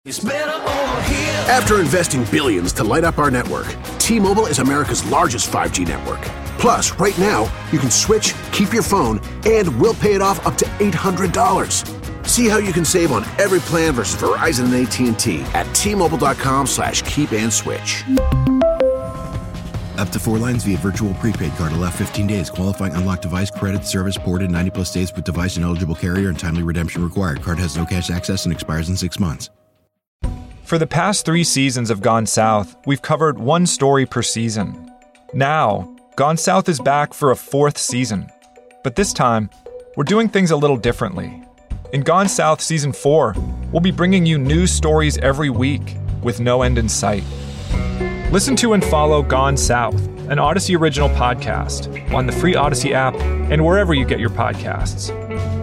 After investing billions to light up our network, T-Mobile is America's largest 5G network. Plus, right now, you can switch, keep your phone, and we'll pay it off up to $800. See how you can save on every plan versus Verizon and AT&T at T-Mobile.com/keep-and-switch. Up to 4 lines via virtual prepaid card. Allow 15 days. Qualifying unlocked device credit service ported 90-plus days with device and eligible carrier and timely redemption required. Card has no cash access and expires in 6 months. For the past 3 seasons of Gone South, we've covered one story per season. Now, Gone South is back for a 4th season. But this time, we're doing things a little differently. In Gone South Season 4, we'll be bringing you new stories every week with no end in sight. Listen to and follow Gone South, an Odyssey original podcast, on the free Odyssey app and wherever you get your podcasts.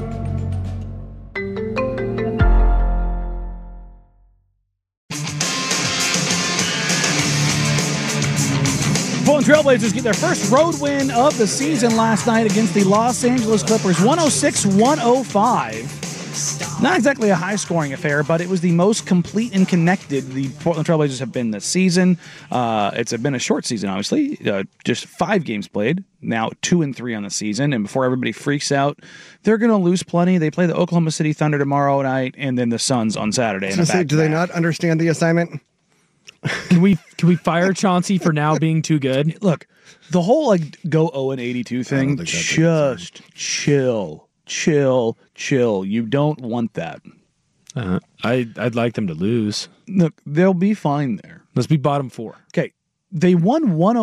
Portland Trailblazers get their first road win of the season last night against the Los Angeles Clippers, 106-105. Not exactly a high-scoring affair, but it was the most complete and connected the Portland Trailblazers have been this season. It's been a short season, obviously. Just 5 games played, now 2-3 on the season. And before everybody freaks out, they're going to lose plenty. They play the Oklahoma City Thunder tomorrow night, and then the Suns on Saturday. Do they not understand the assignment? Can we fire Chauncey for now being too good? Look, the whole go 0-82 thing, just chill. You don't want that. I'd like them to lose. Look, they'll be fine there. Let's be bottom 4. Okay, they won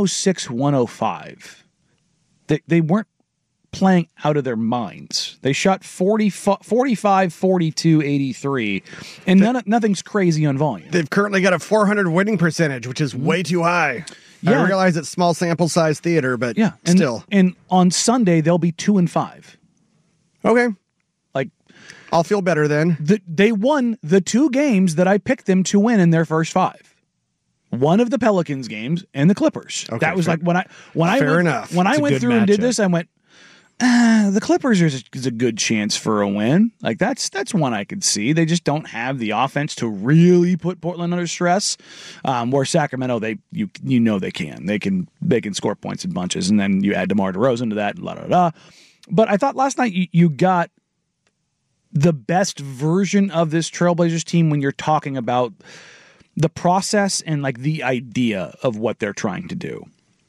106-105. They weren't playing out of their minds. They shot 45, 42, 83, and nothing's crazy on volume. They've currently got a 400 winning percentage, which is way too high. Yeah. I realize it's small sample size theater, but still. And on Sunday, they'll be 2-5. Okay. Like, I'll feel better then. They won the 2 games that I picked them to win in their first 5. One of the Pelicans games and the Clippers. Okay, that was fair. like when I went through and did this, I went, the Clippers is a good chance for a win. Like that's one I could see. They just don't have the offense to really put Portland under stress. Where Sacramento, they can score points in bunches, and then you add DeMar DeRozan to that. But I thought last night you got the best version of this Trailblazers team when you're talking about the process and like the idea of what they're trying to do.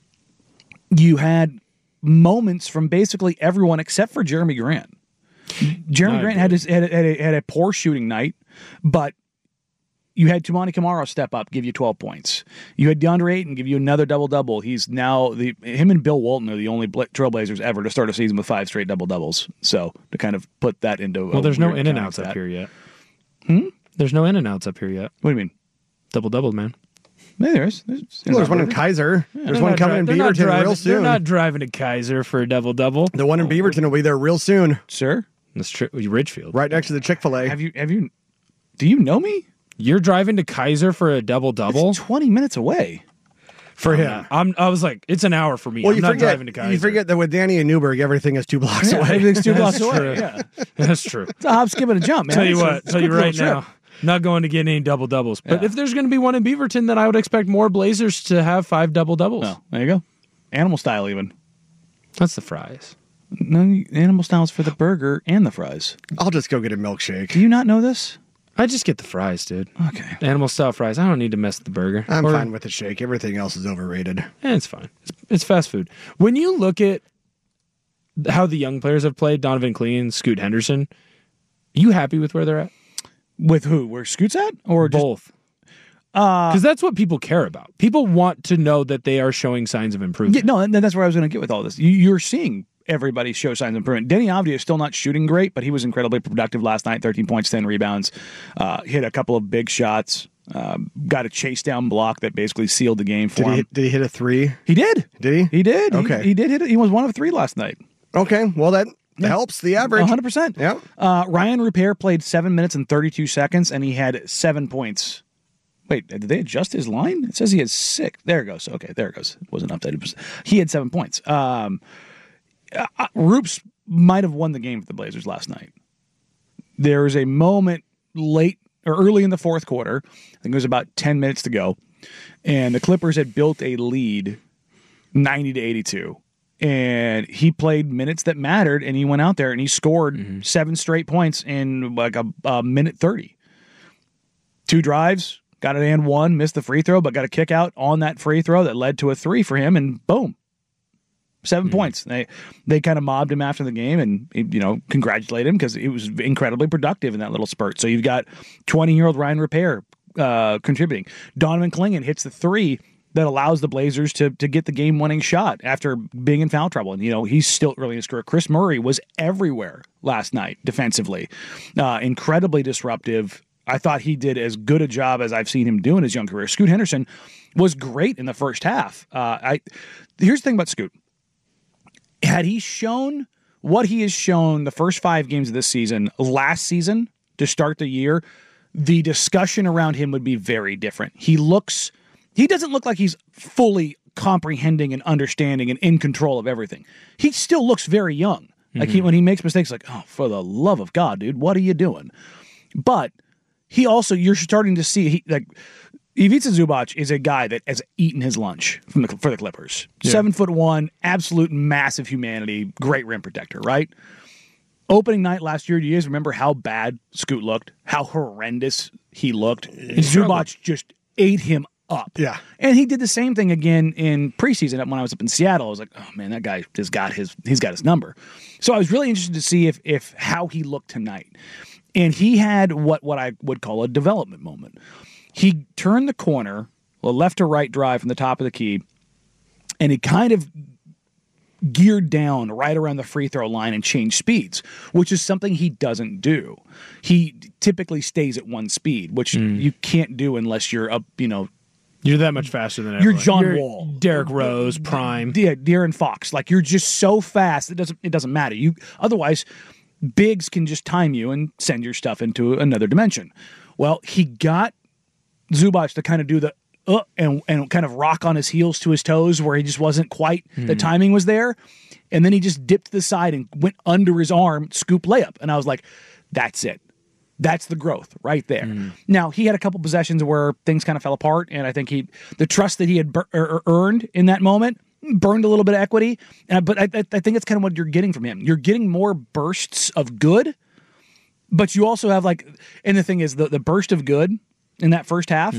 You had moments from basically everyone except for Jeremy Grant. Jeremy Grant had a poor shooting night, but you had Toumani Camara step up, give you 12 points. You had DeAndre Ayton give you another double-double. He's now him and Bill Walton are the only Trailblazers ever to start a season with 5 straight double-doubles. So to kind of put that into there's no in and outs up here yet. There's no in and outs up here yet. What do you mean? Double man. Yeah, there's one in Kaiser. There's one coming in Beaverton real soon. They're not driving to Kaiser for a double-double. The one in Beaverton will be there real soon. Sir? That's true. Ridgefield. Right next to the Chick-fil-A. Have you do you know me? You're driving to Kaiser for a double-double? It's 20 minutes away. For him. I was like, it's an hour for me. Well, I'm not driving to Kaiser. You forget that with Danny and Newberg, everything is 2 blocks away. Everything's 2 blocks away. Yeah. That's true. It's a hop, skip, and a jump, man. Tell you right now. Not going to get any double-doubles. But if there's going to be one in Beaverton, then I would expect more Blazers to have 5 double-doubles. Oh, there you go. Animal style even. That's the fries. No, animal style is for the burger and the fries. I'll just go get a milkshake. Do you not know this? I just get the fries, dude. Okay. Animal style fries. I don't need to mess with the burger. I'm fine with the shake. Everything else is overrated. It's fine. It's fast food. When you look at how the young players have played, Donovan Clean, Scoot Henderson, are you happy with where they're at? With who? Where Scoot's at? Or both? Because that's what people care about. People want to know that they are showing signs of improvement. Yeah, no, and that's where I was going to get with all this. You're seeing everybody show signs of improvement. Denny Avdia is still not shooting great, but he was incredibly productive last night. 13 points, 10 rebounds. Hit a couple of big shots. Got a chase down block that basically sealed the game for him. Did he hit a 3? He did. Did he? He did. Okay. He did hit it. He was 1 of 3 last night. Okay. Well, that helps the average. 100%. Yeah. Ryan Rupert played 7 minutes and 32 seconds, and he had 7 points. Wait, did they adjust his line? It says he has 6. There it goes. Okay, there it goes. It wasn't updated. He had 7 points. Roops might have won the game for the Blazers last night. There was a moment late or early in the fourth quarter. I think it was about 10 minutes to go. And the Clippers had built a lead 90-82. And he played minutes that mattered, and he went out there and he scored 7 straight points in like a minute 30. 2 drives, got it and 1, missed the free throw, but got a kick out on that free throw that led to a 3 for him, and boom, 7 points. They kind of mobbed him after the game and, congratulated him because it was incredibly productive in that little spurt. So you've got 20-year-old Ryan Repair contributing. Donovan Clingan hits the 3 that allows the Blazers to get the game-winning shot after being in foul trouble. And, he's still early in his career. Chris Murray was everywhere last night defensively. Incredibly disruptive. I thought he did as good a job as I've seen him do in his young career. Scoot Henderson was great in the first half. Here's the thing about Scoot. Had he shown what he has shown the first 5 games of this season, last season, to start the year, the discussion around him would be very different. He doesn't look like he's fully comprehending and understanding and in control of everything. He still looks very young. Like when he makes mistakes, like, oh, for the love of God, dude, what are you doing? But he also, you're starting to see, Ivica Zubac is a guy that has eaten his lunch for the Clippers. Yeah. 7'1", absolute massive humanity, great rim protector, right? Opening night last year, do you guys remember how bad Scoot looked? How horrendous he looked? Zubac just ate him up. Yeah. And he did the same thing again in preseason when I was up in Seattle. I was like, oh man, that guy he's got his number. So I was really interested to see if how he looked tonight. And he had what I would call a development moment. He turned the corner, a left to right drive from the top of the key, and he kind of geared down right around the free throw line and changed speeds, which is something he doesn't do. He typically stays at one speed, which you can't do unless you're up, You're that much faster than everyone. You're John Wall, Derrick Rose, prime, De'Aaron Fox. Like you're just so fast it doesn't matter. Otherwise, bigs can just time you and send your stuff into another dimension. Well, he got Zubac to kind of do the and kind of rock on his heels to his toes where he just wasn't quite the timing was there, and then he just dipped to the side and went under his arm, scoop layup, and I was like, that's it. That's the growth right there. Now, he had a couple possessions where things kind of fell apart, and I think the trust that he had earned in that moment burned a little bit of equity. But I think it's kind of what you're getting from him. You're getting more bursts of good, but you also have and the thing is, the burst of good in that first half,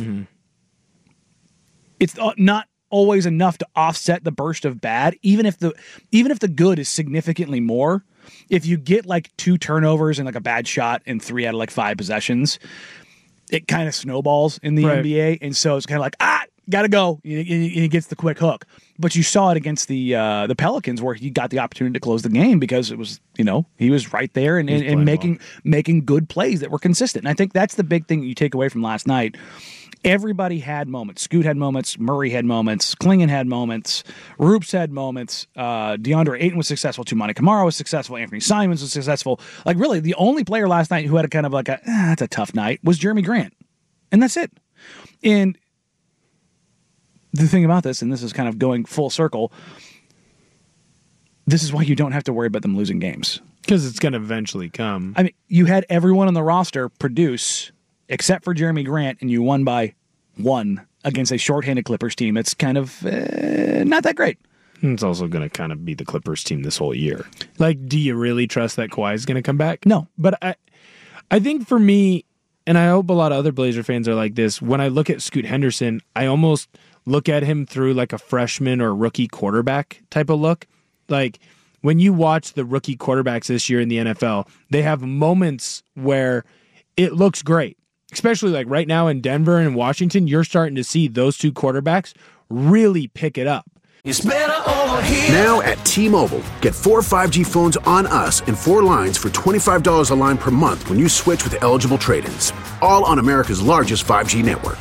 it's not always enough to offset the burst of bad, even if the good is significantly more. If you get 2 turnovers and a bad shot in 3 out of 5 possessions, it kind of snowballs in the NBA. And so it's kind of gotta go. And he gets the quick hook. But you saw it against the Pelicans where he got the opportunity to close the game because it was, he was right there and making good plays that were consistent. And I think that's the big thing that you take away from last night. Everybody had moments. Scoot had moments. Murray had moments. Clingan had moments. Roops had moments. DeAndre Ayton was successful. Toumani Camara was successful. Anthony Simons was successful. Really, the only player last night who had a kind of that's a tough night was Jeremy Grant. And that's it. And the thing about this, and this is kind of going full circle, this is why you don't have to worry about them losing games. Because it's going to eventually come. I mean, you had everyone on the roster produce except for Jeremy Grant, and you won by 1 against a shorthanded Clippers team. It's kind of not that great. It's also going to kind of be the Clippers team this whole year. Do you really trust that Kawhi is going to come back? No. But I think for me, and I hope a lot of other Blazer fans are like this, when I look at Scoot Henderson, I almost look at him through a freshman or rookie quarterback type of look. When you watch the rookie quarterbacks this year in the NFL, they have moments where it looks great. Especially right now in Denver and Washington, you're starting to see those 2 quarterbacks really pick it up. It's better over here. Now at T-Mobile, get 4 5G phones on us and 4 lines for $25 a line per month when you switch with eligible trade-ins. All on America's largest 5G network.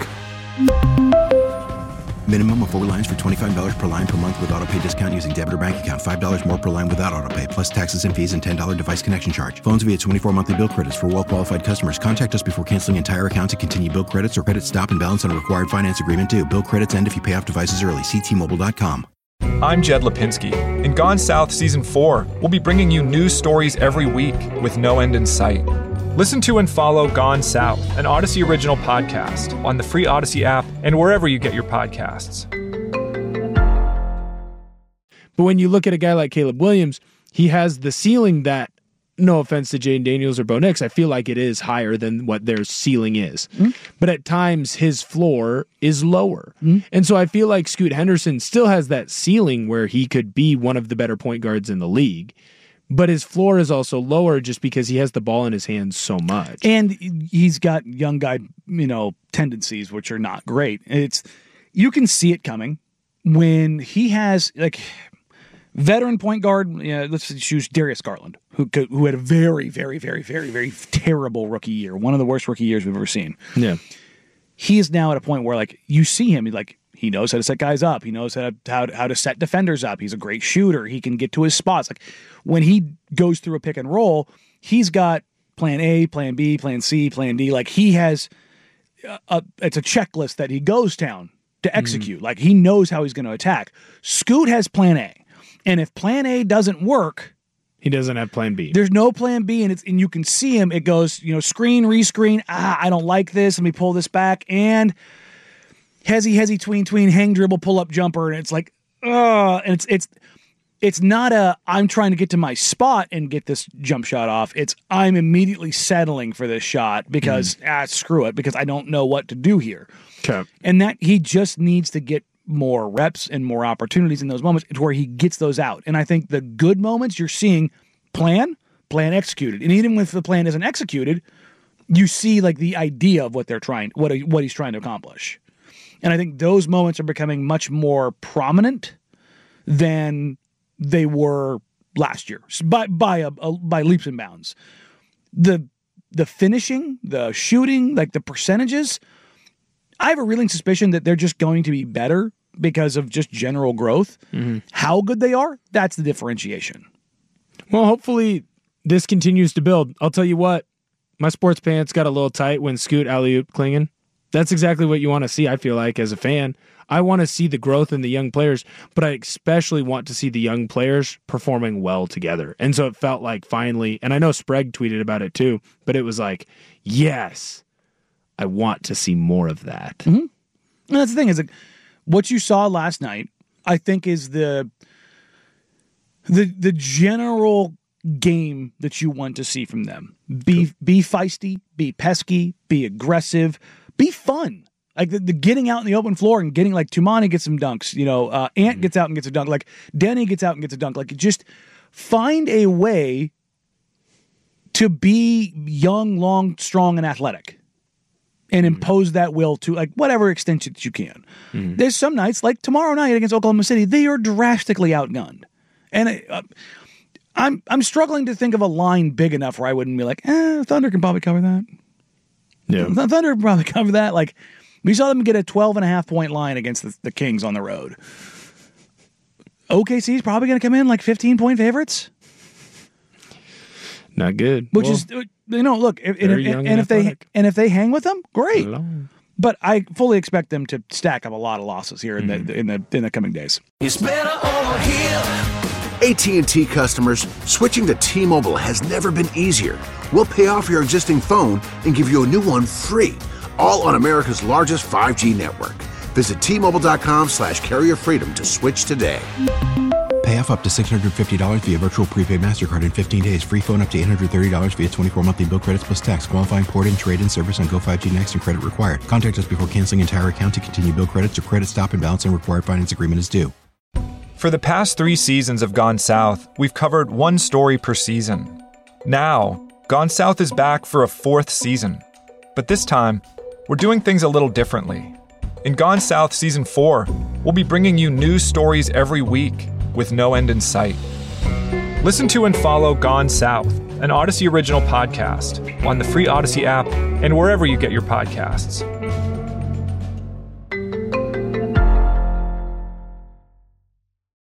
Minimum of 4 lines for $25 per line per month with autopay discount using debit or bank account. $5 more per line without autopay, plus taxes and fees and $10 device connection charge. Phones via 24 monthly bill credits for well-qualified customers. Contact us before canceling entire account to continue bill credits or credit stop and balance on a required finance agreement due. Bill credits end if you pay off devices early. See T-Mobile.com. I'm Jed Lipinski. In Gone South Season 4, we'll be bringing you news stories every week with no end in sight. Listen to and follow Gone South, an Odyssey original podcast, on the free Odyssey app and wherever you get your podcasts. But when you look at a guy like Caleb Williams, he has the ceiling that, no offense to Jaden Daniels or Bo Nix, I feel like it is higher than what their ceiling is. Mm-hmm. But at times, his floor is lower. Mm-hmm. And so I feel like Scoot Henderson still has that ceiling where he could be one of the better point guards in the league. But his floor is also lower just because he has the ball in his hands so much. And he's got young guy, tendencies, which are not great. You can see it coming when he has, veteran point guard, let's choose Darius Garland, who had a very, very, very, very, very terrible rookie year. One of the worst rookie years we've ever seen. Yeah. He is now at a point where, you see him, he knows how to set guys up. He knows how to set defenders up. He's a great shooter. He can get to his spots. When he goes through a pick and roll, he's got plan A, plan B, plan C, plan D. He has it's a checklist that he goes down to execute. He knows how he's going to attack. Scoot has plan A. And if plan A doesn't work, he doesn't have plan B. There's no plan B, and you can see him. It goes, screen, rescreen. I don't like this. Let me pull this back. And hezzy, tween, hang, dribble, pull up, jumper. And it's and it's not I'm trying to get to my spot and get this jump shot off. It's I'm immediately settling for this shot because screw it, because I don't know what to do here. Okay. And that he just needs to get more reps and more opportunities in those moments to where he gets those out. And I think the good moments you're seeing plan executed. And even if the plan isn't executed, you see the idea of what they're trying, what he's trying to accomplish. And I think those moments are becoming much more prominent than they were last year by leaps and bounds. The finishing, the shooting, the percentages, I have a reeling suspicion that they're just going to be better because of just general growth. Mm-hmm. How good they are, that's the differentiation. Well, hopefully this continues to build. I'll tell you what, my sports pants got a little tight when Scoot alley-oop Klingon. That's exactly what you want to see, I feel like, as a fan. I want to see the growth in the young players, but I especially want to see the young players performing well together. And so it felt like finally, and I know Sprague tweeted about it too, but it was yes, I want to see more of that. Mm-hmm. And that's the thing, is what you saw last night, I think, is the general game that you want to see from them. Be feisty, be pesky, be aggressive, be fun. The getting out in the open floor and getting Tumani gets some dunks. Ant gets out and gets a dunk. Denny gets out and gets a dunk. Just find a way to be young, long, strong, and athletic. And impose that will to whatever extent that you can. Mm-hmm. There's some nights, tomorrow night against Oklahoma City, they are drastically outgunned. And I'm struggling to think of a line big enough where I wouldn't be Thunder can probably cover that. Yeah, Thunder can probably cover that. We saw them get a 12.5 point line against the Kings on the road. OKC's probably going to come in 15-point favorites. Not good. Which is, look, if they hang with them, great. But I fully expect them to stack up a lot of losses here in the coming days. It's better over here. AT&T customers, switching to T-Mobile has never been easier. We'll pay off your existing phone and give you a new one free, all on America's largest 5G network. Visit T-Mobile.com/carrier freedom to switch today. Pay off up to $650 via virtual prepaid MasterCard in 15 days. Free phone up to $830 via 24 monthly bill credits plus tax. Qualifying port-in, trade-in service on Go 5G Next and credit required. Contact us before canceling entire account to continue bill credits or credit stop and balance and required finance agreement is due. For the past 3 seasons of Gone South, we've covered one story per season. Now, Gone South is back for a 4th season. But this time, we're doing things a little differently. In Gone South Season 4, we'll be bringing you new stories every week, with no end in sight. Listen to and follow Gone South, an Odyssey original podcast, on the free Odyssey app and wherever you get your podcasts.